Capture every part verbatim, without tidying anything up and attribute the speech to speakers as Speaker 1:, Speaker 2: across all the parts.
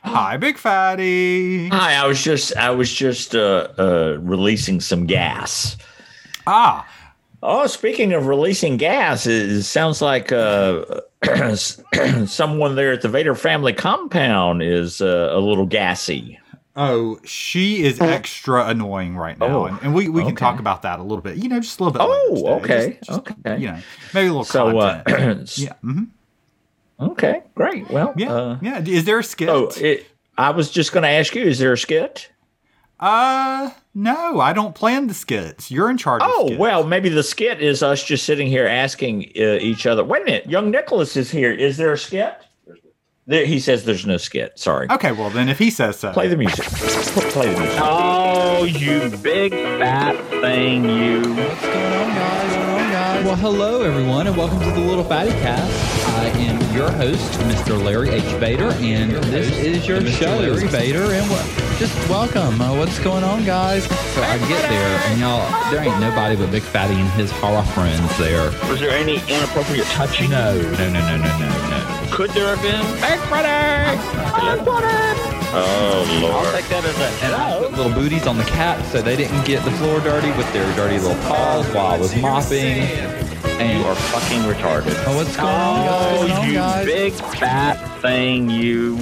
Speaker 1: Hi, Big Fatty.
Speaker 2: Hi, I was just I was just uh, uh, releasing some gas.
Speaker 1: Ah.
Speaker 2: Oh, speaking of releasing gas, it, it sounds like uh, someone there at the Vader family compound is uh, a little gassy.
Speaker 1: Oh, she is extra annoying right now,
Speaker 2: Oh,
Speaker 1: and, and we, we can
Speaker 2: okay.
Speaker 1: talk about that a little bit. You know, just a little bit.
Speaker 2: Oh,
Speaker 1: later today.
Speaker 2: okay,
Speaker 1: Just, just,
Speaker 2: okay.
Speaker 1: You know, maybe a little
Speaker 2: So, uh,
Speaker 1: content. yeah. Mm-hmm.
Speaker 2: Okay, great. Well,
Speaker 1: Yeah.
Speaker 2: uh,
Speaker 1: yeah. Is there a skit?
Speaker 2: Oh, it, I was just going to ask you: is there a skit?
Speaker 1: Uh, no, I don't plan the skits. You're in charge.
Speaker 2: Oh,
Speaker 1: of skits.
Speaker 2: well, maybe the skit is us just sitting here asking uh, each other. Wait a minute, young Nicholas is here. Is there a skit? There, he says there's no skit. Sorry.
Speaker 1: Okay, well then, if he says so,
Speaker 2: Play the music. Play the music.
Speaker 3: Oh, you big fat thing, you.
Speaker 4: What's going on, guys? What's going on, guys? Well, hello, everyone, and welcome to the Little Fatty Cast. I am your host, Mister Larry H. Vader, and this is your
Speaker 1: Mister
Speaker 4: show,
Speaker 1: Larry
Speaker 4: Vader, and what? Just welcome. Uh, what's going on, guys? So I get there, and y'all, there ain't nobody but Big Fatty and his horror friends there.
Speaker 3: Was there any inappropriate touching?
Speaker 4: No, no, no, no, no, no, no.
Speaker 3: Could there have been? Big Freddy! Big Freddy!
Speaker 2: Oh, Lord.
Speaker 3: I'll take that as a hello.
Speaker 4: Little booties on the cat, so they didn't get the floor dirty with their dirty little paws while I was mopping. And
Speaker 3: You are fucking retarded.
Speaker 4: oh, what's going on, guys?
Speaker 3: Oh,
Speaker 4: What's going on,
Speaker 3: you
Speaker 4: guys?
Speaker 3: big fat thing, you.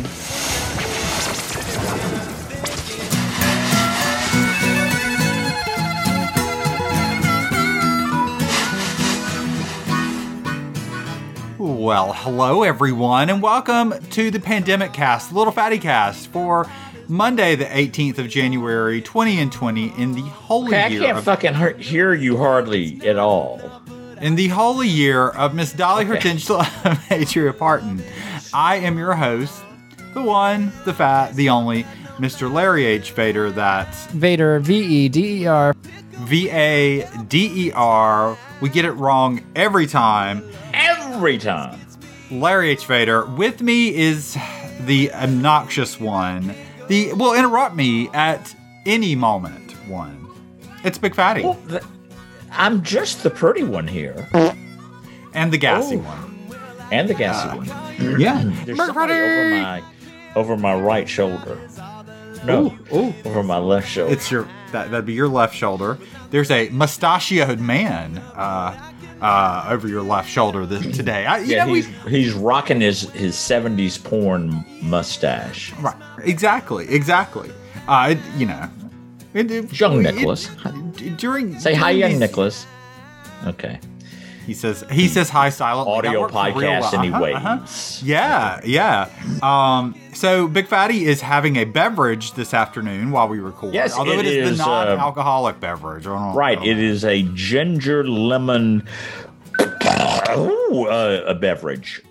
Speaker 1: Well, hello everyone, and welcome to the Pandemic Cast, the Little Fatty Cast, for Monday, the eighteenth of January, twenty and twenty, in the holy
Speaker 2: Okay, I
Speaker 1: year
Speaker 2: can't
Speaker 1: of,
Speaker 2: fucking hear, hear you hardly at all.
Speaker 1: in the holy year of Miss Dolly
Speaker 2: Okay.
Speaker 1: Hortensila Matria Parton. I am your host, the one, the fat, the only, Mister Larry H. Vader. That's
Speaker 5: Vader, V E D E R.
Speaker 1: V A D E R. We get it wrong every time.
Speaker 2: Every time.
Speaker 1: Larry H. Vader. With me is the obnoxious one. The will interrupt me at any moment one. It's Big Fatty.
Speaker 2: Well, th- I'm just the pretty one here.
Speaker 1: And the gassy
Speaker 2: Oh.
Speaker 1: one.
Speaker 2: And the gassy
Speaker 1: Uh,
Speaker 2: one.
Speaker 1: Yeah.
Speaker 2: There's
Speaker 1: Big
Speaker 2: somebody over
Speaker 1: Fatty.
Speaker 2: my, over my right shoulder. No,
Speaker 1: Ooh, ooh.
Speaker 2: over my left shoulder.
Speaker 1: It's your that that'd be your left shoulder. There's a mustachioed man uh, uh, over your left shoulder this, today. I, you
Speaker 2: yeah,
Speaker 1: know,
Speaker 2: he's,
Speaker 1: we,
Speaker 2: he's rocking his, his seventies porn mustache.
Speaker 1: right, exactly, exactly. Uh, it, you know, it, it-
Speaker 2: Young
Speaker 1: it-
Speaker 2: Nicholas.
Speaker 1: d- during
Speaker 2: Say hi,
Speaker 1: during
Speaker 2: young
Speaker 1: these-
Speaker 2: Nicholas. Okay.
Speaker 1: He says he says hi silently. That
Speaker 2: Audio
Speaker 1: worked real
Speaker 2: podcast,
Speaker 1: well. Uh-huh,
Speaker 2: anyways.
Speaker 1: uh-huh. Yeah, yeah. Um, so Big Fatty is having a beverage this afternoon while we record.
Speaker 2: Yes,
Speaker 1: although
Speaker 2: it
Speaker 1: it is,
Speaker 2: is,
Speaker 1: the
Speaker 2: uh,
Speaker 1: non-alcoholic beverage. I don't-
Speaker 2: Right.
Speaker 1: I don't
Speaker 2: It
Speaker 1: know.
Speaker 2: is a ginger lemon ooh, uh, a beverage.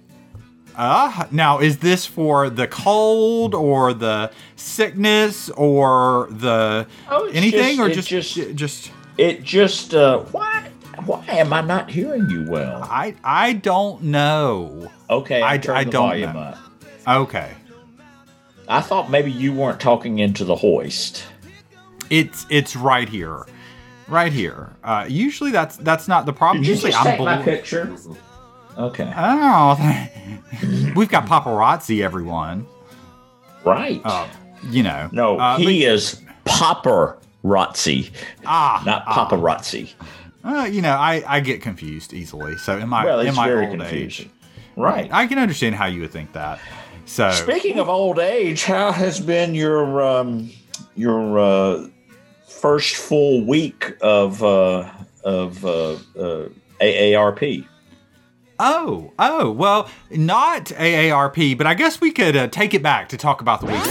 Speaker 1: Uh, now, is this for the cold or the sickness or the
Speaker 2: Oh, it's
Speaker 1: anything,
Speaker 2: just-
Speaker 1: or
Speaker 2: it
Speaker 1: just
Speaker 2: just-
Speaker 1: j- just?
Speaker 2: It just uh, why why am I not hearing you well?
Speaker 1: I I don't know.
Speaker 2: Okay,
Speaker 1: I-
Speaker 2: I, turned
Speaker 1: I
Speaker 2: the
Speaker 1: don't
Speaker 2: volume
Speaker 1: know.
Speaker 2: up.
Speaker 1: Okay,
Speaker 2: I thought maybe you weren't talking into the hoist.
Speaker 1: it's it's right here, right here. Uh, usually that's that's not the problem.
Speaker 2: Did you
Speaker 1: usually
Speaker 2: just
Speaker 1: I'm
Speaker 2: take my
Speaker 1: blo-
Speaker 2: picture? Okay,
Speaker 1: Oh, we've got paparazzi, everyone.
Speaker 2: right.
Speaker 1: Uh, you know.
Speaker 2: no,
Speaker 1: uh,
Speaker 2: he is paparazzi,
Speaker 1: Ah,
Speaker 2: not paparazzi.
Speaker 1: uh, you know, I, I get confused easily. So in my
Speaker 2: well,
Speaker 1: in
Speaker 2: it's
Speaker 1: my
Speaker 2: very
Speaker 1: old
Speaker 2: confusing.
Speaker 1: age,
Speaker 2: Right.
Speaker 1: I can understand how you would think that. So
Speaker 2: Speaking of old age, how has been your um, your uh, first full week of uh, of uh, uh, A A R P?
Speaker 1: oh oh well, not A A R P, but I guess we could uh, take it back to talk about the week.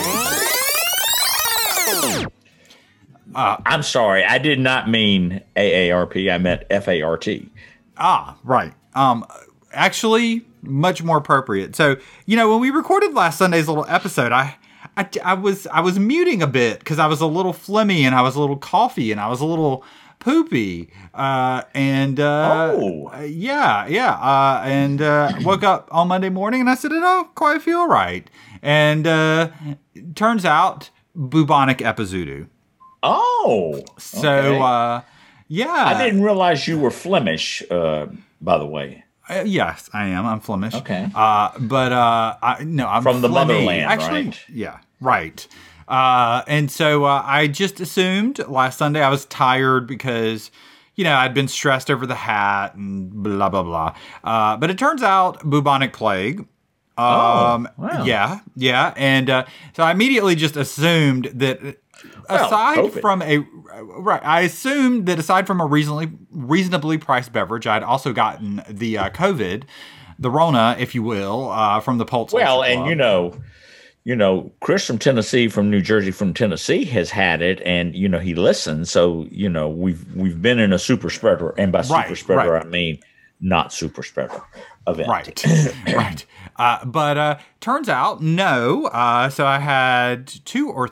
Speaker 2: I'm sorry, I did not mean A A R P. I meant F A R T.
Speaker 1: Ah, right. Um, actually, much more appropriate. So, you know, when we recorded last Sunday's little episode, I, I, I was, I was muting a bit because I was a little phlegmy and I was a little coughy and I was a little poopy. Uh, and uh,
Speaker 2: Oh.
Speaker 1: uh, yeah, yeah. Uh, and uh, woke up on Monday morning and I said, I don't quite feel right. And uh, turns out bubonic epizootoo.
Speaker 2: Oh,
Speaker 1: So,
Speaker 2: okay.
Speaker 1: uh, yeah.
Speaker 2: I didn't realize you were Flemish. Uh, by the way,
Speaker 1: Uh, yes, I am. I'm Flemish.
Speaker 2: Okay.
Speaker 1: Uh, but uh, I, no, I'm
Speaker 2: From the
Speaker 1: Flemmy.
Speaker 2: motherland,
Speaker 1: Actually,
Speaker 2: right?
Speaker 1: Yeah, right. Uh, and so uh, I just assumed last Sunday I was tired because, you know, I'd been stressed over the hat and blah, blah, blah. Uh, but it turns out bubonic plague. Um,
Speaker 2: oh, wow.
Speaker 1: Yeah, yeah. And uh, so I immediately just assumed that aside
Speaker 2: well,
Speaker 1: from a right, I assumed that aside from a reasonably reasonably priced beverage, I'd also gotten the uh, COVID, the Rona, if you will, uh, from the Pulse.
Speaker 2: Well,
Speaker 1: Ultra
Speaker 2: and
Speaker 1: Club.
Speaker 2: you know, you know, Chris from Tennessee, from New Jersey, from Tennessee has had it, and you know he listens. So you know we've we've been in a super spreader, and by super
Speaker 1: Right,
Speaker 2: spreader
Speaker 1: right.
Speaker 2: I mean not super spreader event.
Speaker 1: Right, right. Uh, but uh, turns out, no. Uh, so I had two or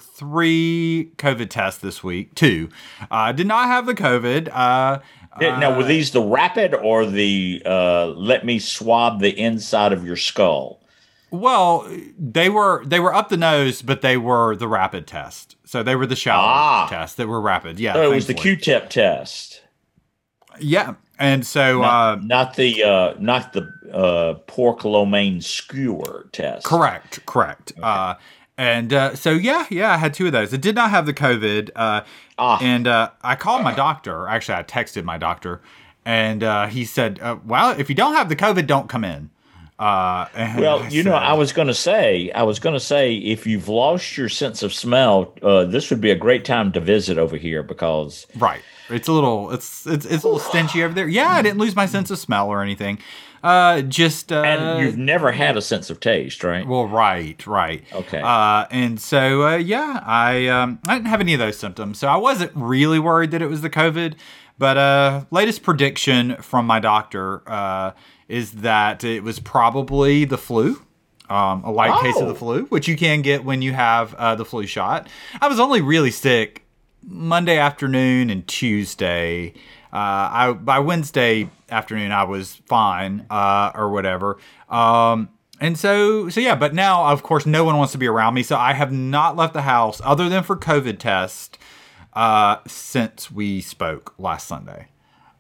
Speaker 1: three COVID tests this week. Two. I uh, did not have the COVID. Uh,
Speaker 2: Now, were these the rapid or the uh, let me swab the inside of your skull?
Speaker 1: Well, they were they were up the nose, but they were the rapid test. So they were the shower
Speaker 2: Ah.
Speaker 1: tests that were rapid. Yeah,
Speaker 2: So it was the
Speaker 1: thankfully.
Speaker 2: Q-tip test,
Speaker 1: Yeah, and so
Speaker 2: not,
Speaker 1: uh,
Speaker 2: not the uh, not the uh, pork lo mein skewer test.
Speaker 1: correct, correct. Uh, and uh, so yeah, yeah, I had two of those. I did not have the COVID, uh,
Speaker 2: Ah.
Speaker 1: and uh, I called my doctor. Actually, I texted my doctor, and uh, he said, uh, "Well, if you don't have the COVID, don't come in." Uh, and
Speaker 2: Well,
Speaker 1: I
Speaker 2: you know,
Speaker 1: said-
Speaker 2: I was going to say, I was going to say, if you've lost your sense of smell, uh, this would be a great time to visit over here because
Speaker 1: right. It's a little, it's it's it's a little stenchy over there. Yeah, I didn't lose my sense of smell or anything. Uh, just uh,
Speaker 2: and you've never had a sense of taste, right?
Speaker 1: Well, right, right.
Speaker 2: Okay.
Speaker 1: Uh, and so, uh, yeah, I um, I didn't have any of those symptoms, so I wasn't really worried that it was the COVID. But uh, latest prediction from my doctor uh, is that it was probably the flu, um, a light case of the
Speaker 2: Oh.
Speaker 1: flu, which you can get when you have uh, the flu shot. I was only really sick Monday afternoon and Tuesday. Uh, I by Wednesday afternoon I was fine, uh, or whatever. Um, and so, so yeah. But now, of course, no one wants to be around me, so I have not left the house other than for COVID test uh, since we spoke last Sunday.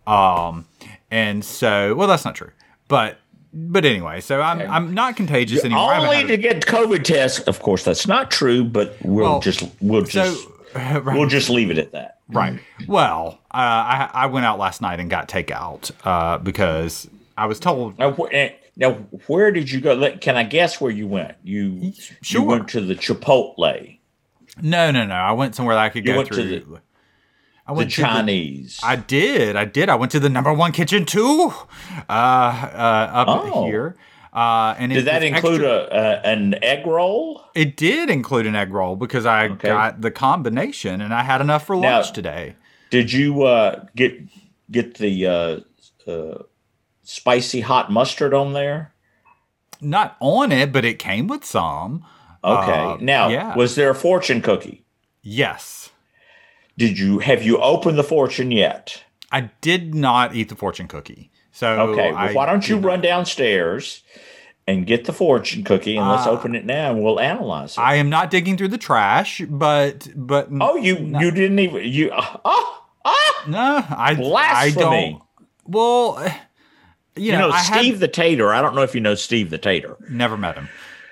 Speaker 1: Um, and so, well, that's not true, but but anyway, so I'm I'm not contagious anymore. I haven't
Speaker 2: Only
Speaker 1: had a-
Speaker 2: to get COVID tests. Of course, that's not true, but we'll
Speaker 1: Well,
Speaker 2: just we'll just
Speaker 1: so right.
Speaker 2: we'll just leave it at that.
Speaker 1: Right. Well, uh, I I went out last night and got takeout uh, because I was told.
Speaker 2: Now, wh- eh, now, where did you go? Let- Can I guess where you went? You
Speaker 1: Sure.
Speaker 2: you went to the Chipotle,
Speaker 1: No, no, no. I went somewhere that I could
Speaker 2: You
Speaker 1: go
Speaker 2: went to
Speaker 1: through.
Speaker 2: the-
Speaker 1: I
Speaker 2: the
Speaker 1: went to
Speaker 2: Chinese.
Speaker 1: I did. I did. I went to the number one kitchen too, uh, uh, up
Speaker 2: Oh.
Speaker 1: here. Uh, and it
Speaker 2: Did that
Speaker 1: was
Speaker 2: include
Speaker 1: extra-
Speaker 2: a, a an egg roll?
Speaker 1: It did include an egg roll because I
Speaker 2: Okay.
Speaker 1: got the combination and I had enough for
Speaker 2: Now-
Speaker 1: lunch today.
Speaker 2: Did you uh, get get the uh, uh, spicy hot mustard on there?
Speaker 1: Not on it, but it came with some.
Speaker 2: Okay.
Speaker 1: Uh,
Speaker 2: now,
Speaker 1: yeah.
Speaker 2: was there a fortune cookie?
Speaker 1: Yes.
Speaker 2: Did you have you opened the fortune yet?
Speaker 1: I did not eat the fortune cookie. So
Speaker 2: Okay. Well,
Speaker 1: I
Speaker 2: why don't you
Speaker 1: did
Speaker 2: run downstairs and get the fortune cookie and let's
Speaker 1: Uh,
Speaker 2: open it now and we'll analyze it.
Speaker 1: I am not digging through the trash, but but
Speaker 2: oh, you you didn't even you ah ah. ah!
Speaker 1: no, I I
Speaker 2: Blasphemy.
Speaker 1: don't. Well, you,
Speaker 2: You
Speaker 1: know,
Speaker 2: know,
Speaker 1: I
Speaker 2: Steve
Speaker 1: had
Speaker 2: the Tater. I don't know if you know Steve the Tater,
Speaker 1: never met him.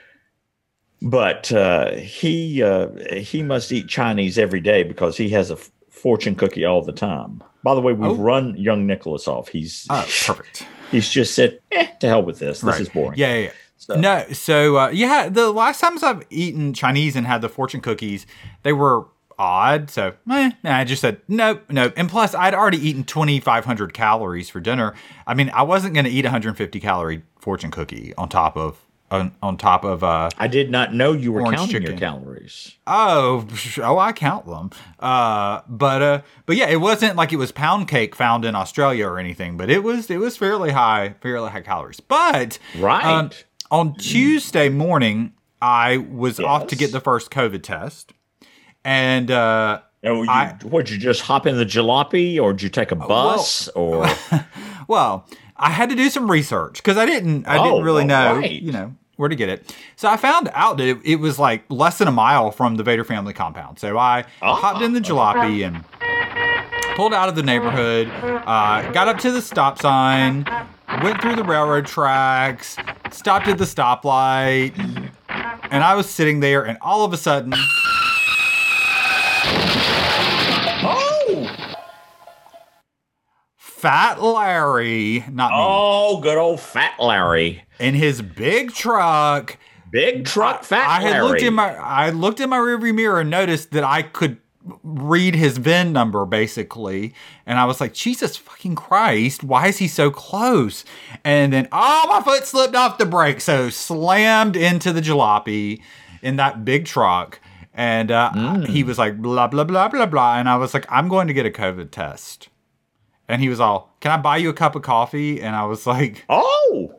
Speaker 2: but uh, he uh, he must eat Chinese every day because he has a f- fortune cookie all the time. By the way, we've
Speaker 1: Oh.
Speaker 2: run young Nicholas off. He's
Speaker 1: Oh, perfect.
Speaker 2: he's just said, eh, to hell with this. This
Speaker 1: Right.
Speaker 2: is boring.
Speaker 1: Yeah, yeah. yeah.
Speaker 2: So-
Speaker 1: No, so uh, yeah, the last times I've eaten Chinese and had the fortune cookies, they were odd. So eh, nah, I just said nope, nope. And plus, I'd already eaten twenty-five hundred calories for dinner. I mean, I wasn't going to eat a one hundred fifty calorie fortune cookie on top of on, on top of uh
Speaker 2: I did not know you were
Speaker 1: Orange
Speaker 2: counting your
Speaker 1: chicken.
Speaker 2: calories.
Speaker 1: oh oh I count them. Uh, but uh, but yeah, it wasn't like it was pound cake found in Australia or anything. But it was it was fairly high, fairly high calories. But
Speaker 2: Right.
Speaker 1: um, on Tuesday morning, I was off to
Speaker 2: Yes.
Speaker 1: get the first COVID test. And uh,
Speaker 2: Now, you,
Speaker 1: I-
Speaker 2: would you just hop in the jalopy, or did you take a bus, or
Speaker 1: well, I had to do some research because I didn't I
Speaker 2: Oh,
Speaker 1: didn't really know,
Speaker 2: right.
Speaker 1: you know, where to get it. So I found out that it, it was like less than a mile from the Vader family compound. So I
Speaker 2: Ah.
Speaker 1: hopped in the jalopy and pulled out of the neighborhood, uh, got up to the stop sign, went through the railroad tracks, stopped at the stoplight, and I was sitting there, and all of a sudden,
Speaker 2: Oh,
Speaker 1: Fat Larry, not me,
Speaker 2: oh, good old Fat Larry,
Speaker 1: in his big truck.
Speaker 2: big truck, Fat
Speaker 1: I had
Speaker 2: Larry.
Speaker 1: looked in my I looked in my rearview mirror and noticed that I could read his V I N number basically, and I was like, Jesus fucking Christ, why is he so close? And then oh, my foot slipped off the brake, so slammed into the jalopy in that big truck. And uh,
Speaker 2: Mm.
Speaker 1: he was like blah blah blah blah blah, and I was like, I'm going to get a COVID test. And he was all, can I buy you a cup of coffee? And I was like,
Speaker 2: Oh,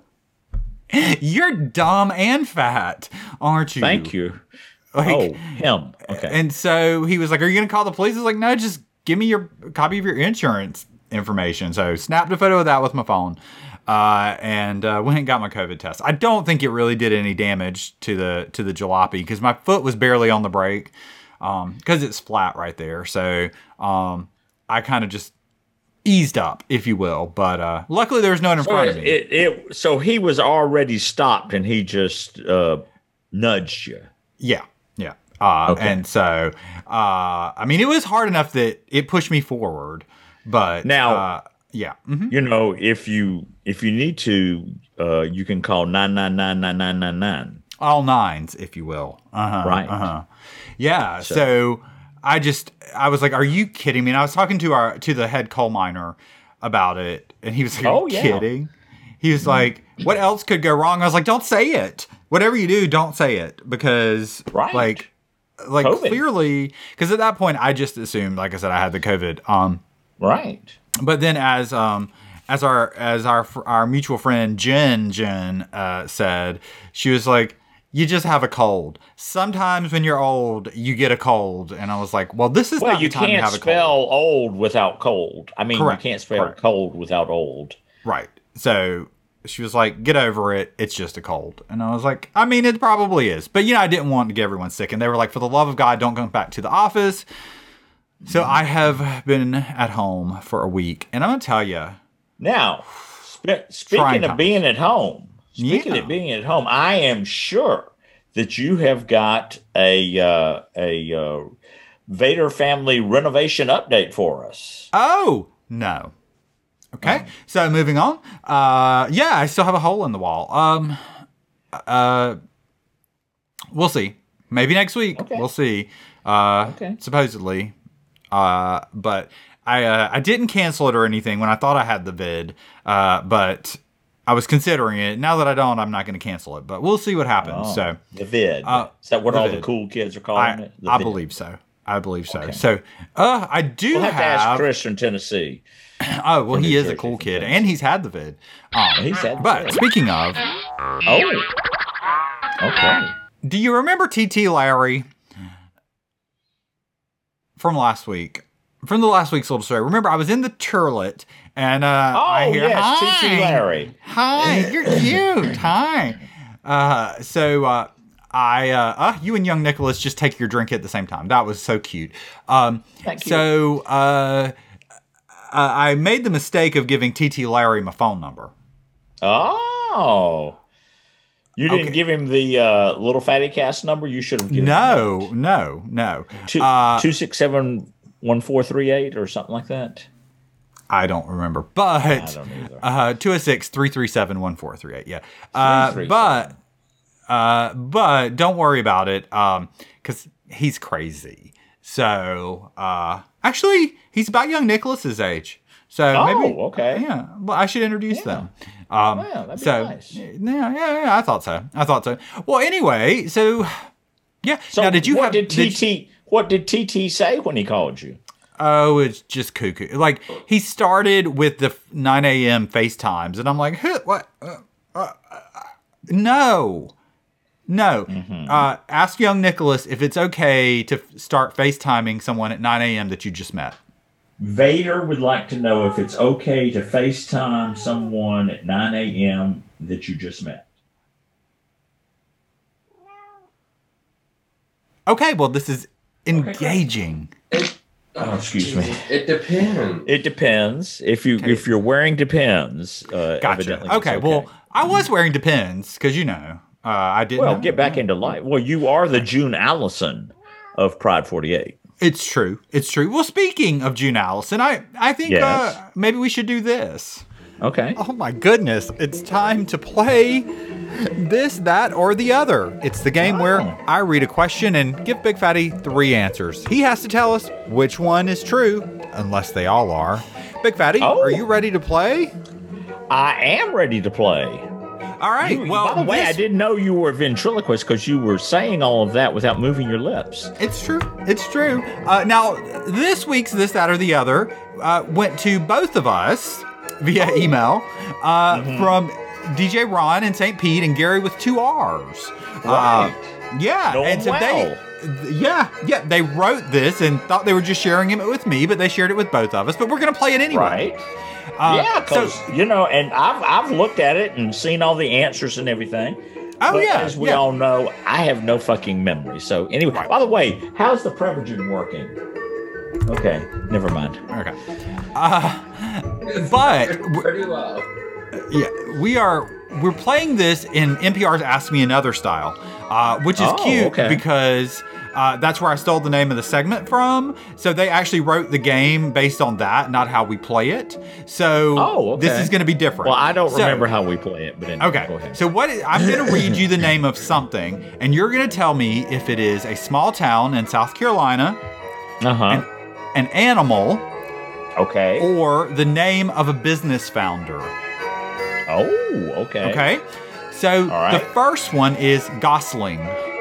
Speaker 1: you're dumb and fat, aren't you?
Speaker 2: thank you.
Speaker 1: Like,
Speaker 2: Oh, him. Okay.
Speaker 1: And so he was like, are you going to call the police? I was like, no, just give me your copy of your insurance information. So snapped a photo of that with my phone uh, and uh, went and got my COVID test. I don't think it really did any damage to the to the jalopy because my foot was barely on the brake because it's flat right there. So um, I kind of just eased up, if you will. But uh, luckily there was no one in
Speaker 2: so
Speaker 1: front
Speaker 2: it,
Speaker 1: of me.
Speaker 2: it, it, so he was already stopped, and he just uh, nudged you.
Speaker 1: Yeah, yeah. Uh,
Speaker 2: Okay.
Speaker 1: And so, uh, I mean, it was hard enough that it pushed me forward, but
Speaker 2: Now-
Speaker 1: uh, yeah, mhm.
Speaker 2: You know, if you if you need to, uh, you can call nine nine nine nine nine nine nine.
Speaker 1: all nines, if you will. Uh-huh,
Speaker 2: Right.
Speaker 1: Uh-huh. Yeah. So. I just, I was like, are you kidding me? And I was talking to our to the head coal miner about it, and he was like, are
Speaker 2: Oh,
Speaker 1: you
Speaker 2: yeah.
Speaker 1: kidding? He was like, what else could go wrong? I was like, don't say it. Whatever you do, don't say it because,
Speaker 2: Right.
Speaker 1: like, like
Speaker 2: COVID.
Speaker 1: clearly, because at that point, I just assumed, like I said, I had the COVID. Um.
Speaker 2: Right.
Speaker 1: But then, as um, as our as our fr- our mutual friend Jen Jen uh, said, she was like, "You just have a cold. Sometimes when you're old, you get a cold." And I was like, "Well, this is
Speaker 2: Well,
Speaker 1: not
Speaker 2: you
Speaker 1: the time to
Speaker 2: can't
Speaker 1: have a
Speaker 2: spell
Speaker 1: cold."
Speaker 2: old without cold. I mean,
Speaker 1: Correct.
Speaker 2: you can't spell
Speaker 1: Correct.
Speaker 2: cold without old.
Speaker 1: Right. So she was like, "Get over it. It's just a cold." And I was like, "I mean, it probably is." But you know, I didn't want to get everyone sick, and they were like, "For the love of God, don't come back to the office." So I have been at home for a week, and I'm gonna tell you.
Speaker 2: Now, spe-
Speaker 1: Trying
Speaker 2: speaking of
Speaker 1: times.
Speaker 2: being at home, speaking
Speaker 1: Yeah.
Speaker 2: of being at home, I am sure that you have got a uh, a uh, Vader family renovation update for us.
Speaker 1: Oh, no. Okay. So moving on. Uh yeah, I still have a hole in the wall. Um uh we'll see. Maybe next week.
Speaker 2: Okay.
Speaker 1: We'll see. Uh
Speaker 2: Okay.
Speaker 1: supposedly. Uh but I uh, I didn't cancel it or anything when I thought I had the vid. Uh but I was considering it. Now that I don't, I'm not going to cancel it, but we'll see what happens.
Speaker 2: Oh,
Speaker 1: So
Speaker 2: the vid.
Speaker 1: uh,
Speaker 2: Is that what
Speaker 1: the
Speaker 2: all the
Speaker 1: vid.
Speaker 2: cool kids are calling
Speaker 1: I,
Speaker 2: it? The
Speaker 1: I
Speaker 2: vid.
Speaker 1: believe so. I believe so.
Speaker 2: Okay.
Speaker 1: So uh I do
Speaker 2: We'll have, to ask
Speaker 1: have
Speaker 2: Chris from Tennessee.
Speaker 1: Oh, well, he
Speaker 2: New
Speaker 1: is a
Speaker 2: Jersey,
Speaker 1: cool
Speaker 2: from
Speaker 1: kid,
Speaker 2: Tennessee.
Speaker 1: and he's had the vid. Um,
Speaker 2: He's had the
Speaker 1: but
Speaker 2: vid.
Speaker 1: speaking of,
Speaker 2: Oh, okay.
Speaker 1: do you remember T T Larry from last week? From the last week's little story. Remember, I was in the turlet, and uh,
Speaker 2: Oh,
Speaker 1: I hear,
Speaker 2: yes,
Speaker 1: hi,
Speaker 2: T T Larry.
Speaker 1: Hi, you're cute. Hi. Uh, so uh, I, uh, uh, you and young Nicholas just take your drink at the same time. That was so cute. Um,
Speaker 2: Thank you.
Speaker 1: So uh, I made the mistake of giving T T Larry my phone number.
Speaker 2: Oh. You didn't
Speaker 1: Okay.
Speaker 2: give him the uh, little fatty cast number? You should have given
Speaker 1: No,
Speaker 2: him
Speaker 1: no, no.
Speaker 2: that. Two,
Speaker 1: Uh,
Speaker 2: two six seven one four three eight or something like that.
Speaker 1: I don't remember, but
Speaker 2: I don't either.
Speaker 1: uh, two oh six, three three seven, one four three eight. Yeah. Uh,
Speaker 2: three three
Speaker 1: but, uh, but don't worry about it. Um, cause he's crazy. So, uh, actually he's about young Nicholas's age. So
Speaker 2: Oh,
Speaker 1: maybe,
Speaker 2: okay.
Speaker 1: Yeah. Well, I should introduce them. Um,
Speaker 2: Wow, that'd be
Speaker 1: so
Speaker 2: nice.
Speaker 1: yeah, yeah, yeah, I thought so. I thought so. Well, anyway, so yeah.
Speaker 2: So
Speaker 1: now, did you
Speaker 2: what
Speaker 1: have,
Speaker 2: did T
Speaker 1: did-
Speaker 2: T what did T T say when he called you?
Speaker 1: Oh, it's just cuckoo. Like, he started with the nine a.m. FaceTimes, and I'm like, huh, what? Uh, uh, uh, no. No.
Speaker 2: Mm-hmm.
Speaker 1: Uh, ask young Nicholas if it's okay to f- start FaceTiming someone at nine a.m. that you just met.
Speaker 2: Vader would like to know if it's okay to FaceTime someone at nine a.m. that you just met.
Speaker 1: Okay, well, this is engaging.
Speaker 2: Oh, excuse me.
Speaker 6: It depends.
Speaker 2: It depends. If you
Speaker 1: Okay.
Speaker 2: if you're wearing Depends, uh,
Speaker 1: Gotcha.
Speaker 2: evidently
Speaker 1: Okay,
Speaker 2: it's
Speaker 1: well, I was wearing Depends because, you know, uh, I didn't.
Speaker 2: well,
Speaker 1: know.
Speaker 2: get back into life. Well, you are the June Allison of Pride forty-eight.
Speaker 1: It's true. It's true. Well, speaking of June Allison, I, I think
Speaker 2: Yes.
Speaker 1: uh, maybe we should do this.
Speaker 2: Okay.
Speaker 1: Oh my goodness. It's time to play this, that, or the other. It's the game where I read a question and give Big Fatty three answers. He has to tell us which one is true, unless they all are. Big Fatty,
Speaker 2: Oh.
Speaker 1: are you ready to play?
Speaker 2: I am ready to play.
Speaker 1: All right.
Speaker 2: You-
Speaker 1: well,
Speaker 2: by the way,
Speaker 1: this-
Speaker 2: I didn't know you were a ventriloquist because you were saying all of that without moving your lips.
Speaker 1: It's true. It's true. Uh, now, this week's This, That, or the Other uh, went to both of us via email uh, from D J Ron in Saint Pete and Gary with two R's.
Speaker 2: Right.
Speaker 1: Uh, yeah.
Speaker 2: Going
Speaker 1: and so
Speaker 2: well.
Speaker 1: they, yeah, yeah, they wrote this and thought they were just sharing it with me, but they shared it with both of us. But we're going to play it anyway.
Speaker 2: Right.
Speaker 1: Uh,
Speaker 2: yeah, because,
Speaker 1: so-
Speaker 2: you know, and I've, I've looked at it and seen all the answers and everything.
Speaker 1: Oh,
Speaker 2: but
Speaker 1: yeah,
Speaker 2: as we
Speaker 1: yeah.
Speaker 2: all know, I have no fucking memory. So, anyway,
Speaker 1: Right.
Speaker 2: by the way, how's the Prevagen working? Okay, never mind.
Speaker 1: Okay. Uh, but
Speaker 6: Pretty well.
Speaker 1: yeah, we are we're playing this in N P R's Ask Me Another style, uh, which is
Speaker 2: Oh,
Speaker 1: cute
Speaker 2: okay.
Speaker 1: because uh, that's where I stole the name of the segment from. So they actually wrote the game based on that, not how we play it. So
Speaker 2: Oh, okay.
Speaker 1: this is going to be different.
Speaker 2: Well, I don't
Speaker 1: So-
Speaker 2: remember how we play it, but anyway,
Speaker 1: Okay,
Speaker 2: go ahead.
Speaker 1: so what is, I'm going to read you the name of something, and you're going to tell me if it is a small town in South Carolina,
Speaker 2: Uh-huh.
Speaker 1: an animal,
Speaker 2: Okay.
Speaker 1: or the name of a business founder.
Speaker 2: Oh, okay.
Speaker 1: Okay. So
Speaker 2: All right.
Speaker 1: the first one is Gosling.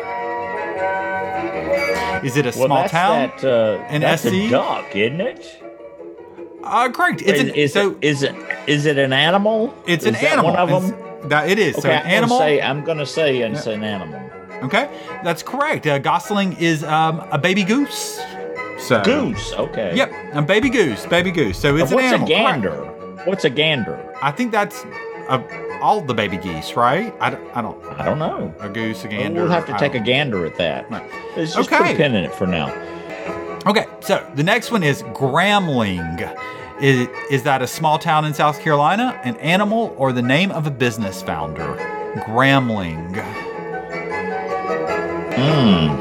Speaker 1: Is it a
Speaker 2: Well,
Speaker 1: small
Speaker 2: that's
Speaker 1: town?
Speaker 2: That, uh,
Speaker 1: in
Speaker 2: that's
Speaker 1: S C?
Speaker 2: a duck, isn't it?
Speaker 1: Uh, correct. It's
Speaker 2: Is,
Speaker 1: an,
Speaker 2: is
Speaker 1: so
Speaker 2: it is it is it an animal?
Speaker 1: it's
Speaker 2: is
Speaker 1: an
Speaker 2: that
Speaker 1: animal.
Speaker 2: One of them.
Speaker 1: It's- That it is. so
Speaker 2: Okay,
Speaker 1: an
Speaker 2: I'm gonna
Speaker 1: animal.
Speaker 2: say I'm gonna say it's an animal.
Speaker 1: Okay, that's correct. Uh, Gosling is um, a baby goose. So
Speaker 2: Goose. Okay.
Speaker 1: Yep, a baby goose. Baby goose. So it's
Speaker 2: What's
Speaker 1: an animal.
Speaker 2: a
Speaker 1: correct.
Speaker 2: gander? What's a gander?
Speaker 1: I think that's uh, all the baby geese, right? I don't. I don't
Speaker 2: I don't know.
Speaker 1: a goose, a
Speaker 2: Well,
Speaker 1: gander.
Speaker 2: We'll have to
Speaker 1: I
Speaker 2: take a
Speaker 1: don't-
Speaker 2: gander at that.
Speaker 1: Right.
Speaker 2: Let's just
Speaker 1: Okay.
Speaker 2: put a pin in it for now.
Speaker 1: Okay, so the next one is Grambling. Is, is that a small town in South Carolina, an animal, or the name of a business founder? Grambling.
Speaker 2: Hmm.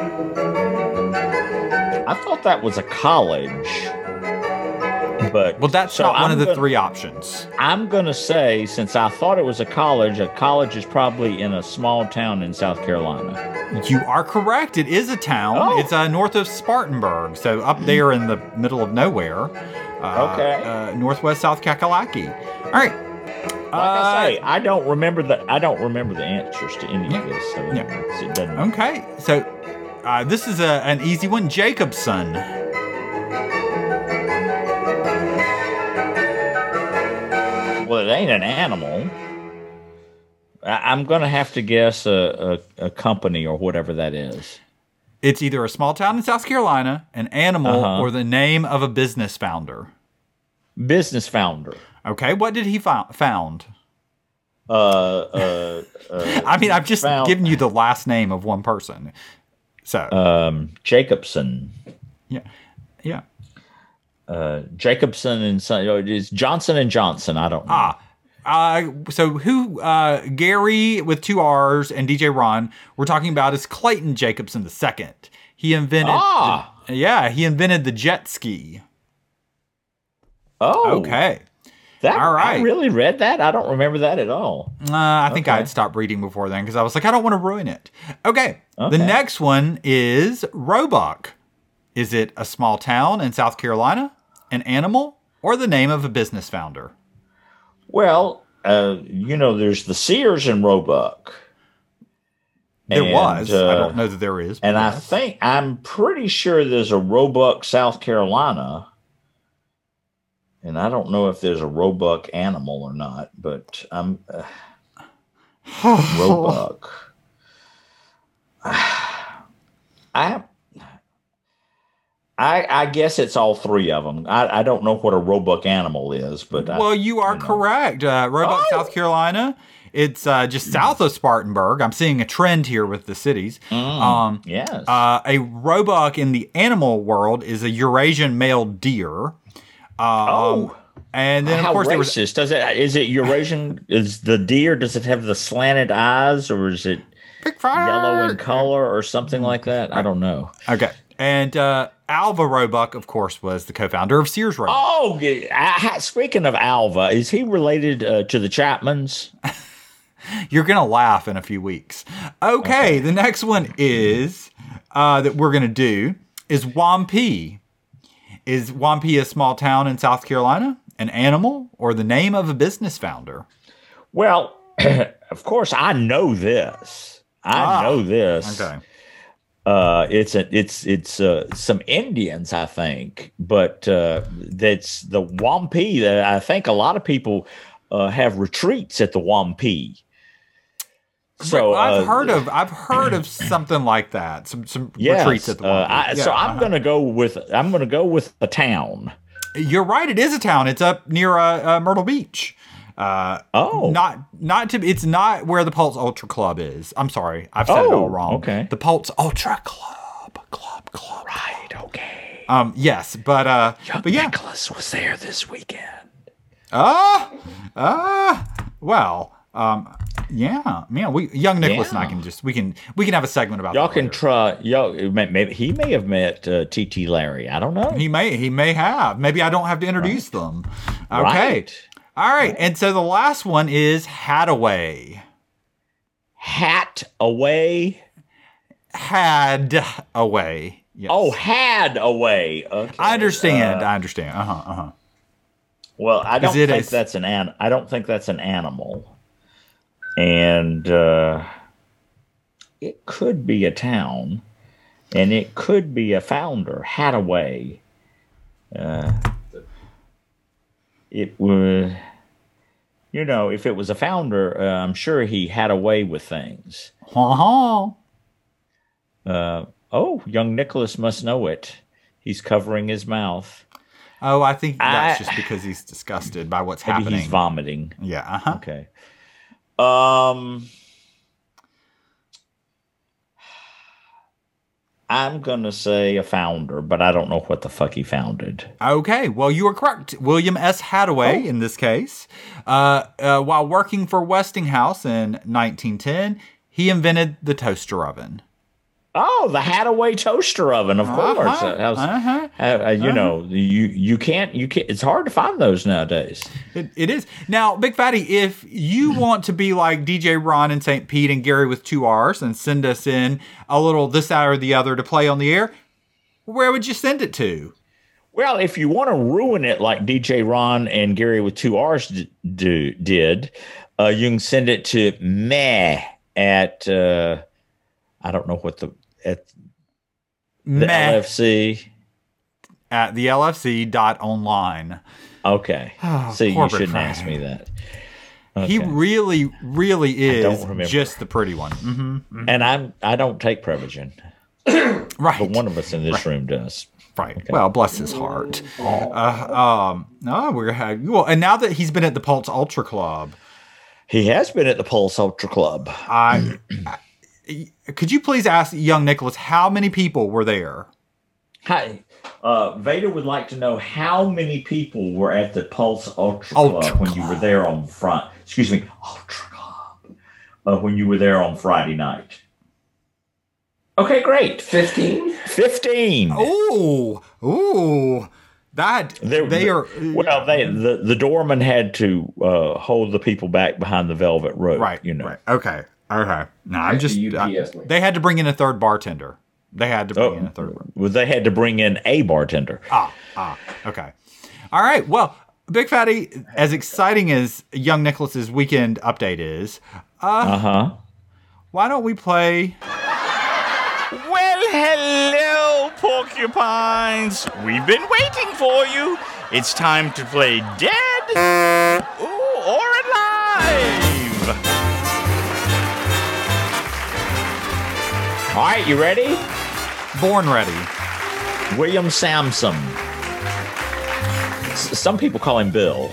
Speaker 2: I thought that was a college, but
Speaker 1: Well, that's
Speaker 2: so
Speaker 1: not one
Speaker 2: I'm
Speaker 1: of the
Speaker 2: gonna-
Speaker 1: three options.
Speaker 2: I'm gonna say, since I thought it was a college, a college is probably in a small town in South Carolina.
Speaker 1: You are correct. It is a town.
Speaker 2: Oh.
Speaker 1: It's uh, north of Spartanburg, so up there in the middle of nowhere. Uh,
Speaker 2: Okay.
Speaker 1: Uh, northwest South Kakalaki. All right.
Speaker 2: Like I say,
Speaker 1: Uh,
Speaker 2: I don't remember the I don't remember the answers to any
Speaker 1: Yeah.
Speaker 2: of this, so
Speaker 1: Yeah.
Speaker 2: it's- it doesn't.
Speaker 1: Okay, so uh, this is a, an easy one. Jacobson.
Speaker 2: Well, it ain't an animal. I, I'm gonna have to guess a, a, a company or whatever that is.
Speaker 1: It's either a small town in South Carolina, an animal,
Speaker 2: Uh-huh.
Speaker 1: or the name of a business founder.
Speaker 2: Business founder.
Speaker 1: Okay, what did he fou- found?
Speaker 2: Uh, uh, uh,
Speaker 1: I mean, I've just
Speaker 2: found-
Speaker 1: given you the last name of one person. So,
Speaker 2: um, Jacobson.
Speaker 1: yeah, yeah.
Speaker 2: Uh, Jacobson and Son. oh, It is Johnson and Johnson. I don't know.
Speaker 1: Ah, uh, so who? Uh, Gary with two R's and D J Ron we're talking about is Clayton Jacobson the second. He invented.
Speaker 2: Ah.
Speaker 1: the- yeah, he invented the jet ski.
Speaker 2: Oh,
Speaker 1: Okay.
Speaker 2: That,
Speaker 1: All right.
Speaker 2: I really read that. I don't remember that at all.
Speaker 1: Uh, I think
Speaker 2: Okay.
Speaker 1: I'd stopped reading before then because I was like, I don't want to ruin it. Okay.
Speaker 2: Okay.
Speaker 1: The next one is Roebuck. Is it a small town in South Carolina, an animal, or the name of a business founder?
Speaker 2: Well, uh, you know, there's the Sears in Roebuck.
Speaker 1: There
Speaker 2: And,
Speaker 1: was. I
Speaker 2: uh,
Speaker 1: don't know that there is. but
Speaker 2: And I
Speaker 1: yes.
Speaker 2: think, I'm pretty sure there's a Roebuck, South Carolina. And I don't know if there's a Roebuck animal or not, but I'm uh, Roebuck. I I, I guess it's all three of them. I, I don't know what a Roebuck animal is, but I,
Speaker 1: Well, you are
Speaker 2: you know.
Speaker 1: correct. Uh, Roebuck,
Speaker 2: Oh!
Speaker 1: South Carolina. It's uh, just south of Spartanburg. I'm seeing a trend here with the cities. Um,
Speaker 2: Yes.
Speaker 1: uh, a Roebuck in the animal world is a Eurasian male deer. Um,
Speaker 2: oh,
Speaker 1: and then
Speaker 2: how
Speaker 1: of course there was
Speaker 2: racist does it? Is it Eurasian? Is the deer? Does it have the slanted eyes, or is it
Speaker 1: Big Fire.
Speaker 2: yellow in color, or something like that? I don't know.
Speaker 1: Okay, and uh, Alva Roebuck, of course, was the co-founder of Sears Roebuck.
Speaker 2: Oh, I, I- speaking of Alva, is he related uh, to the Chapmans?
Speaker 1: You're gonna laugh in a few weeks. Okay, the next one is uh, that we're gonna do is Wampee. Is Wampee a small town in South Carolina, an animal, or the name of a business founder?
Speaker 2: Well, of course, I know this. I
Speaker 1: Ah,
Speaker 2: know this.
Speaker 1: Okay.
Speaker 2: Uh, it's a, it's it's uh, some Indians, I think, but uh, that's the Wampee. That I think a lot of people uh, have retreats at the Wampee. So
Speaker 1: Well, I've
Speaker 2: uh,
Speaker 1: heard of I've heard of something like that. Some some
Speaker 2: yes,
Speaker 1: retreats at the
Speaker 2: uh,
Speaker 1: Wampee.
Speaker 2: I,
Speaker 1: Yeah,
Speaker 2: so I'm
Speaker 1: uh-huh.
Speaker 2: gonna go with I'm gonna go with a town.
Speaker 1: You're right. It is a town. It's up near uh, uh, Myrtle Beach. Uh,
Speaker 2: Oh,
Speaker 1: not not to. It's not where the Pulse Ultra Club is. I'm sorry. I've said it all
Speaker 2: Oh,
Speaker 1: wrong.
Speaker 2: okay.
Speaker 1: The Pulse Ultra Club. Club. Club.
Speaker 2: right, okay.
Speaker 1: Um. Yes, but uh.
Speaker 2: Young
Speaker 1: but yeah.
Speaker 2: Nicholas was there this weekend.
Speaker 1: Ah. Ah. Well. Um. Yeah. Man. We young Nicholas and I
Speaker 2: Yeah.
Speaker 1: can just we can we can have a segment about
Speaker 2: Y'all
Speaker 1: that
Speaker 2: can
Speaker 1: later.
Speaker 2: try. Y'all, maybe he may have met uh, T T Larry. I don't know.
Speaker 1: He may he may have. Maybe I don't have to introduce them. Okay.
Speaker 2: Right.
Speaker 1: All right. And so the last one is Hadaway.
Speaker 2: Hat away.
Speaker 1: Had away. Yes.
Speaker 2: Oh, had away. Okay.
Speaker 1: I understand.
Speaker 2: Uh,
Speaker 1: I understand. Uh huh. Uh huh.
Speaker 2: well, I don't
Speaker 1: it
Speaker 2: think
Speaker 1: is-
Speaker 2: that's an an. I don't think that's an animal. And uh, it could be a town, and it could be a founder. Hadaway. Uh, it was. You know, if it was a founder, uh, I'm sure he had a way with things.
Speaker 1: Uh-huh.
Speaker 2: Uh, oh, young Nicholas must know it. He's covering his mouth.
Speaker 1: Oh, I think that's
Speaker 2: I-
Speaker 1: just because he's disgusted by what's
Speaker 2: Maybe
Speaker 1: happening.
Speaker 2: he's vomiting.
Speaker 1: Yeah. Uh huh.
Speaker 2: Okay. Um, I'm gonna say a founder, but I don't know what the fuck he founded.
Speaker 1: Okay. Well, you are correct. William S. Hadaway,
Speaker 2: Oh.
Speaker 1: in this case, uh, uh, while working for Westinghouse in nineteen ten, he invented the toaster oven.
Speaker 2: Oh, the Hadaway toaster oven, of course.
Speaker 1: Uh-huh,
Speaker 2: Uh, how's-
Speaker 1: uh-huh,
Speaker 2: uh, uh, you know, you you can't you can't. It's hard to find those nowadays.
Speaker 1: It, it is. Now, Big Fatty, if you want to be like D J Ron and Saint Pete and Gary with two R's and send us in a little this, that, or the other to play on the air, where would you send it to?
Speaker 2: Well, if you want to ruin it like D J Ron and Gary with two R's d- do, did, uh, you can send it to meh at uh, I don't know what the at the
Speaker 1: Meh
Speaker 2: L F C.
Speaker 1: at the L F C dot online.
Speaker 2: Okay,
Speaker 1: Oh,
Speaker 2: see, you
Speaker 1: poor Big
Speaker 2: shouldn't
Speaker 1: Fatty.
Speaker 2: ask me that.
Speaker 1: He
Speaker 2: Okay.
Speaker 1: really, really
Speaker 2: don't
Speaker 1: is
Speaker 2: remember.
Speaker 1: just the pretty one. hmm
Speaker 2: And I'm I don't take Prevagen,
Speaker 1: Right.
Speaker 2: but one of us in this room does.
Speaker 1: Right. Well, bless his heart. Uh, um, no, we're had well, and now that he's been at the Pulse Ultra Club,
Speaker 2: He has been at the Pulse Ultra Club.
Speaker 1: I, I could you please ask young Nicholas how many people were there?
Speaker 2: Hi. Uh, Vader would like to know how many people were at the Pulse Ultra
Speaker 1: Ultra
Speaker 2: Club when you were there on front. Excuse me, Ultra Club. Uh, when you were there on Friday night. Okay, great.
Speaker 6: fifteen?
Speaker 2: Fifteen.
Speaker 1: Oh, oh, that
Speaker 2: There-
Speaker 1: they are
Speaker 2: Well, they the, the doorman had to uh, hold the people back behind the velvet rope.
Speaker 1: right.
Speaker 2: You know.
Speaker 1: Right. Okay. Okay. No, I'm
Speaker 6: Like the
Speaker 1: just.
Speaker 6: U P S
Speaker 1: I-
Speaker 6: link.
Speaker 1: they had to bring in a third bartender. They had to bring in a
Speaker 2: Oh,
Speaker 1: third. Bartender.
Speaker 2: well, they had to bring in a bartender.
Speaker 1: Ah, ah, okay. All right. Well, Big Fatty, as exciting as young Nicholas's weekend update is,
Speaker 2: Uh huh.
Speaker 1: why don't we play?
Speaker 7: Well, hello, porcupines. We've been waiting for you. It's time to play dead ooh, or alive.
Speaker 2: All right, you ready?
Speaker 1: Born Ready.
Speaker 2: William Samson. S- some people call him Bill.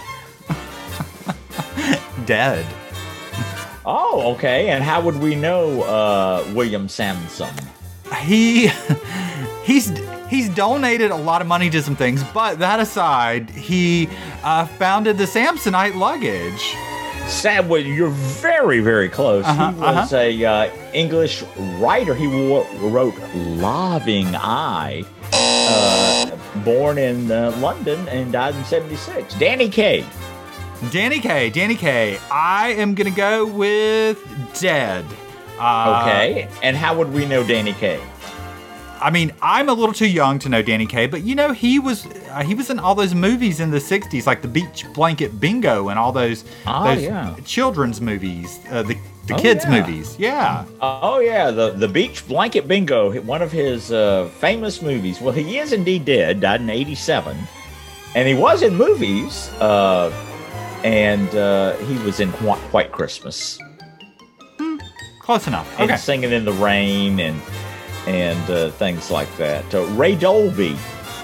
Speaker 1: Dead.
Speaker 2: Oh, okay. And how would we know uh, William Samson?
Speaker 1: He he's he's donated a lot of money to some things, but that aside, he uh, founded the Samsonite luggage.
Speaker 2: Sam, well, you're very, very close.
Speaker 1: Uh-huh,
Speaker 2: he was
Speaker 1: uh-huh.
Speaker 2: a uh, English writer. He wo- wrote Loving Eye, uh, born in uh, London and died in seventy-six. Danny Kaye.
Speaker 1: Danny Kaye, Danny Kaye. I am gonna go with Dead. Uh,
Speaker 2: Okay. And how would we know Danny Kaye?
Speaker 1: I mean, I'm a little too young to know Danny Kaye, but you know, he was uh, he was in all those movies in the sixties, like the Beach Blanket Bingo and all those
Speaker 2: Oh,
Speaker 1: those
Speaker 2: yeah.
Speaker 1: children's movies, uh, the the
Speaker 2: Oh,
Speaker 1: kids
Speaker 2: yeah.
Speaker 1: movies. Yeah.
Speaker 2: Oh, yeah. The, the Beach Blanket Bingo, one of his uh, famous movies. Well, he is indeed dead, died in eighty-seven. And he was in movies, uh, and uh, he was in Wh- White Christmas.
Speaker 1: Close enough.
Speaker 2: And
Speaker 1: Okay.
Speaker 2: Singing in the Rain and and uh, things like that. Uh, Ray Dolby.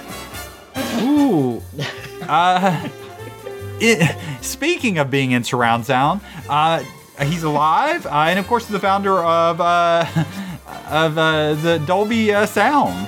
Speaker 1: Ooh. Uh, it, speaking of being in surround sound, uh, he's alive, uh, and of course the founder of uh, of uh, the Dolby uh, Sound.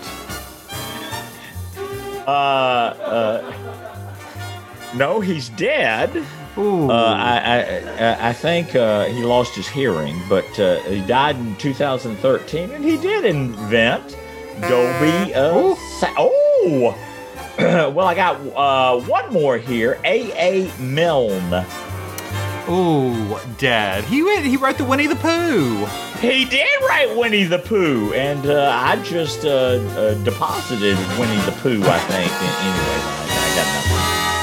Speaker 2: Uh, uh, no, he's dead.
Speaker 1: Ooh.
Speaker 2: Uh, I, I I think uh, he lost his hearing, but uh, he died in two thousand thirteen, and he did invent Dolby. Uh,
Speaker 1: Ooh.
Speaker 2: sa- oh, well, I got uh, one more here. A A. Milne.
Speaker 1: Ooh, dead. He went, he wrote the Winnie the Pooh.
Speaker 2: He did write Winnie the Pooh, and uh, I just uh, uh, deposited Winnie the Pooh. I think. Anyway, I got nothing.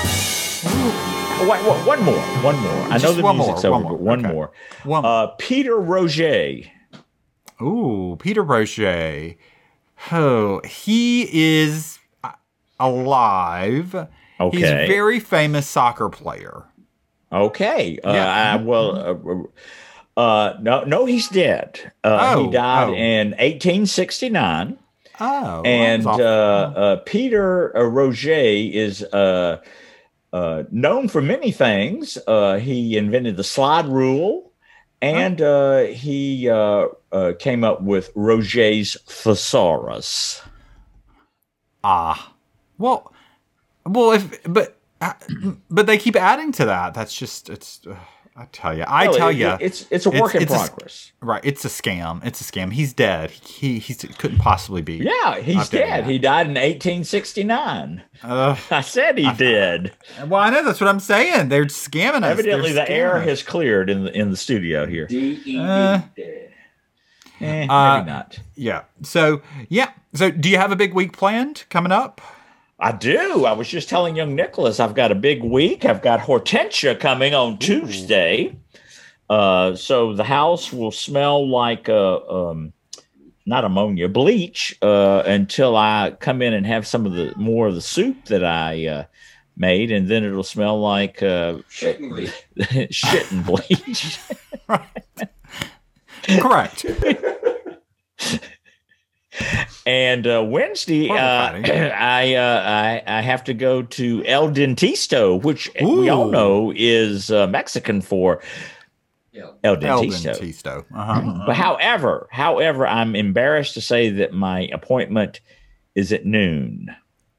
Speaker 2: Wait, wait, one more, one more. I know
Speaker 1: Just
Speaker 2: the
Speaker 1: one
Speaker 2: music's
Speaker 1: more,
Speaker 2: over,
Speaker 1: one
Speaker 2: but
Speaker 1: more.
Speaker 2: one
Speaker 1: Okay.
Speaker 2: more.
Speaker 1: One
Speaker 2: Uh, Peter Roger.
Speaker 1: Ooh, Peter Roger. Oh, he is uh, alive. He's a
Speaker 2: Okay.
Speaker 1: very famous soccer player.
Speaker 2: Okay. Uh,
Speaker 1: Yeah.
Speaker 2: I, well, uh, uh, no, no, he's dead. Uh,
Speaker 1: Oh,
Speaker 2: he died
Speaker 1: oh.
Speaker 2: in eighteen sixty-nine.
Speaker 1: Oh,
Speaker 2: And
Speaker 1: that was
Speaker 2: uh,
Speaker 1: awful.
Speaker 2: uh, Peter uh, Roger is uh, uh, known for many things. Uh, he invented the slide rule, and uh, he uh, uh, came up with Roger's thesaurus.
Speaker 1: Ah, well, well, if but uh, but they keep adding to that. That's just it's. Uh, I tell you, I
Speaker 2: No,
Speaker 1: tell
Speaker 2: it-
Speaker 1: you,
Speaker 2: it's it's a work in
Speaker 1: it's a s-
Speaker 2: progress.
Speaker 1: right. It's a scam. It's a scam. He's dead. He he couldn't possibly be.
Speaker 2: Yeah, he's
Speaker 1: updating
Speaker 2: dead.
Speaker 1: that.
Speaker 2: He died in eighteen sixty-nine.
Speaker 1: Uh,
Speaker 2: I said he did.
Speaker 1: well, I know that's what I'm saying. They're scamming us.
Speaker 2: Evidently,
Speaker 1: They're
Speaker 2: the air
Speaker 1: scamming us.
Speaker 2: has cleared in the in the studio here.
Speaker 1: Uh,
Speaker 2: Eh,
Speaker 1: Uh,
Speaker 2: maybe not.
Speaker 1: yeah. So yeah. So do you have a big week planned coming up?
Speaker 2: I do. I was just telling young Nicholas I've got a big week. I've got Hortensia coming on Tuesday. Uh, so the house will smell like uh, um, not ammonia, bleach uh, until I come in and have some of the more of the soup that I uh, made, and then it'll smell like uh, shit and bleach. shit and bleach.
Speaker 1: Correct.
Speaker 2: And uh, Wednesday,
Speaker 1: Poor
Speaker 2: uh,
Speaker 1: Patty.
Speaker 2: I, uh, I I have to go to El Dentisto, which we all
Speaker 1: Ooh.
Speaker 2: know is uh, Mexican for El
Speaker 1: El
Speaker 2: Dentisto.
Speaker 1: Dentisto. Uh-huh.
Speaker 2: But however, however, I'm embarrassed to say that my appointment is at noon.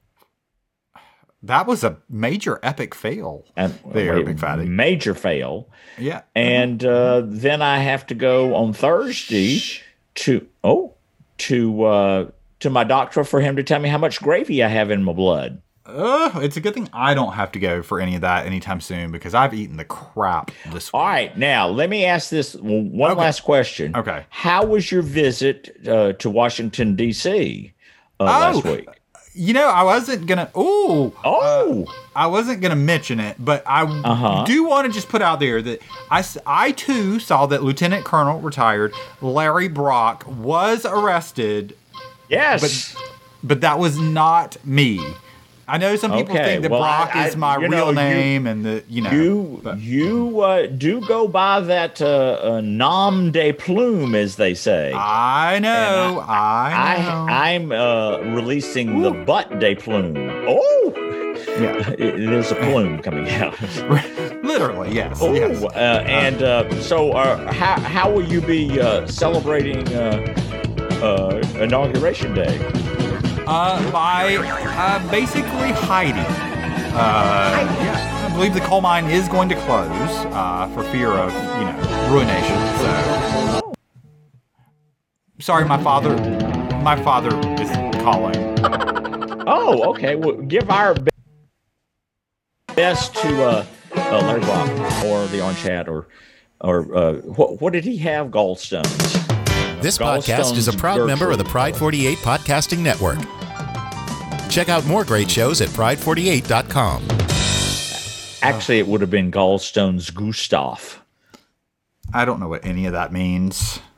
Speaker 1: That was a major epic fail.
Speaker 2: And,
Speaker 1: There,
Speaker 2: wait,
Speaker 1: Big Fatty.
Speaker 2: Major fail.
Speaker 1: Yeah.
Speaker 2: And uh, then I have to go on Thursday to oh to uh, to my doctor for him to tell me how much gravy I have in my blood.
Speaker 1: Uh, it's a good thing I don't have to go for any of that anytime soon because I've eaten the crap this week.
Speaker 2: All right, now let me ask this one
Speaker 1: Okay.
Speaker 2: last question.
Speaker 1: Okay.
Speaker 2: How was your visit uh, to Washington D C uh, last
Speaker 1: Oh,
Speaker 2: week?
Speaker 1: You know, I wasn't gonna. Ooh.
Speaker 2: Oh,
Speaker 1: I wasn't going to mention it, but I
Speaker 2: Uh-huh.
Speaker 1: do want to just put out there that I, s- I too saw that Lieutenant Colonel retired Larry Brock was arrested,
Speaker 2: yes.
Speaker 1: but that was not me. I know some people
Speaker 2: Okay,
Speaker 1: think that
Speaker 2: well,
Speaker 1: Brock
Speaker 2: I-
Speaker 1: is
Speaker 2: I-
Speaker 1: my
Speaker 2: you
Speaker 1: real
Speaker 2: know, you-
Speaker 1: name, and the you know
Speaker 2: You
Speaker 1: but-
Speaker 2: you uh, do go by that uh, uh, nom de plume, as they say.
Speaker 1: I know, I,
Speaker 2: I
Speaker 1: know.
Speaker 2: I'm uh, releasing the butt de plume. Oh,
Speaker 1: yeah,
Speaker 2: it, there's a plume coming out.
Speaker 1: literally, yes.
Speaker 2: Oh,
Speaker 1: yes.
Speaker 2: uh, and uh, so uh, how how will you be uh, celebrating uh, uh, inauguration day?
Speaker 1: Uh, by uh, basically hiding. Uh, yeah, I believe the coal mine is going to close uh, for fear of you know ruination. So, sorry, my father. My father is calling.
Speaker 2: Oh, okay. Well, give our be- best to uh, uh, Larry Brock or the Orange Hat or or uh, what what did he have? Gallstones.
Speaker 6: This podcast is a proud member of the Pride forty-eight Podcasting Network. Check out more great shows at pride forty-eight dot com.
Speaker 2: Actually, it would have been Gallstones Gustav.
Speaker 1: I don't know what any of that means.